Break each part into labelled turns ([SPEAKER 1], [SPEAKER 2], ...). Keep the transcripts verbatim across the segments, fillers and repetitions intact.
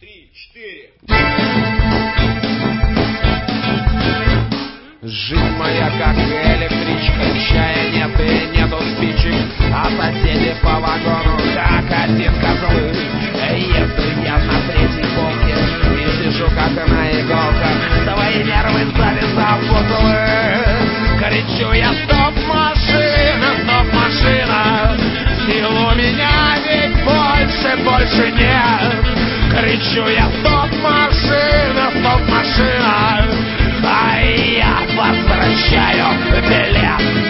[SPEAKER 1] три, четыре.
[SPEAKER 2] Жизнь моя как электричка, чая нет и нету спичек, а соседи по вагону как один козлы. Еду я на третьей полке и сижу как на иголках, свои нервы сзади запуталы. Кричу я: стоп, машина, стоп, машина, сил у меня ведь больше, больше нет. Кричу я: стоп, машина, стоп, машина, а я возвращаю билет.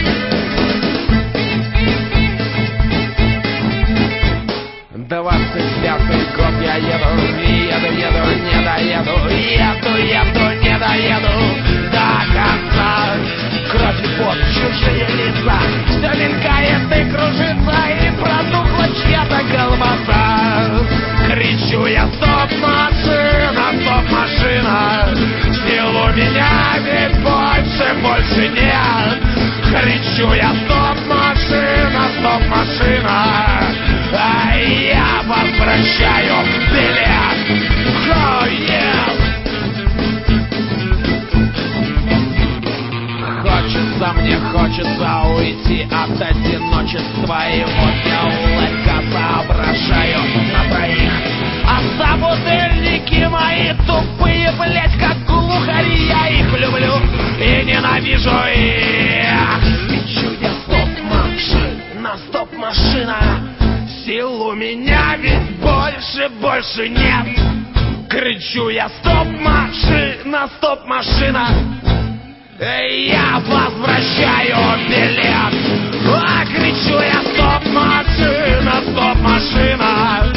[SPEAKER 2] Двадцать пятый год я еду, еду, еду, не доеду, еду, еду, не доеду до конца. Кровь и пот, чужие лица, все мелькает и кружится, и протухла чья-то колбаса. Кричу я: стоп, машина, стоп, машина, сил у меня ведь больше, больше нет. Кричу я: стоп, машина, стоп, машина, а я возвращаю билет. Oh, yeah. Хочется, мне хочется уйти от одиночества, и вот я улыбка соображаю на троих. А собутыльники мои тупые, блять, как глухари, я их люблю и ненавижу их. Кричу я: стоп, машина, стоп, машина, сил у меня ведь больше, больше нет. Кричу я: стоп, машина, стоп, машина, я возвращаю билет. А кричу я: стоп, машина, стоп, машина,